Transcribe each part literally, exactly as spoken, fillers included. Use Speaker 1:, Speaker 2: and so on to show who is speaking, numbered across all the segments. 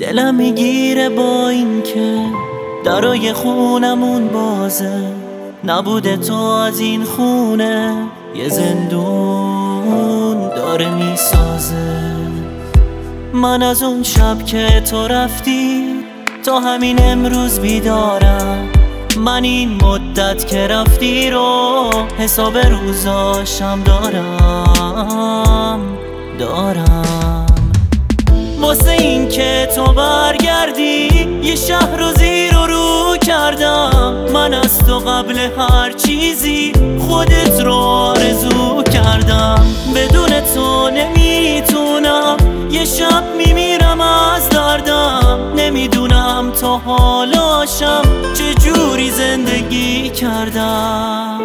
Speaker 1: دلم میگیره با این که درای خونمون بازه، نبوده تو از این خونه یه زندون داره میسازه. من از اون شب که تو رفتی تا همین امروز بیدارم، من این مدت که رفتی رو حساب روزاشم دارم دارم واسه این که تو برگردی یه شهر رو زیر و رو کردم. من از تو قبل هر چیزی خودت رو آرزو کردم. بدون تو نمیتونم، یه شب میمیرم از دردم. نمیدونم تا حالاشم چجوری زندگی کردم.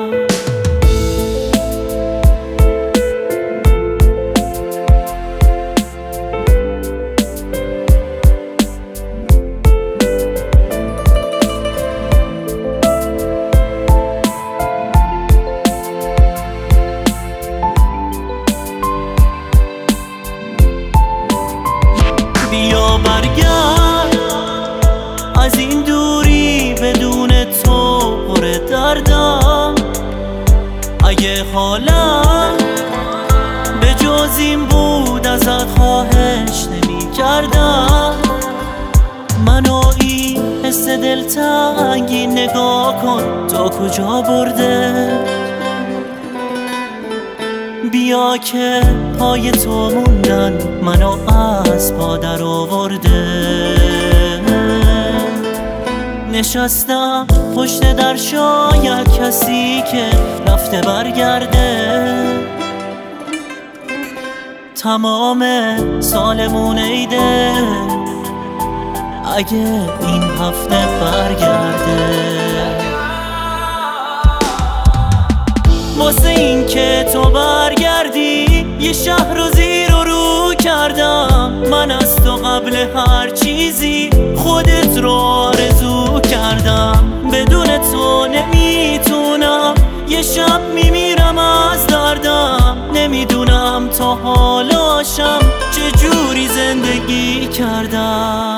Speaker 1: بیا برگرد از این دوری، بدون تو پر دردم. اگه حالم به جز این بود ازت خواهش نمی کردم. منو این حس دلتنگی نگاه کن تا کجا برده. بیا که پای تو موندن منو از پا در آورده. نشستم پشت در، شاید کسی که رفته برگرده. تمام سالمون عیده اگه این هفته برگرده. واسه این که تو برگردی یه شهر رو زیر و رو کردم. من از تو قبل هر چیزی خودت رو آرزو کردم. بدون تو نمیتونم، یه شب میمیرم از دردم. نمیدونم تا حالاشم چجوری زندگی کردم.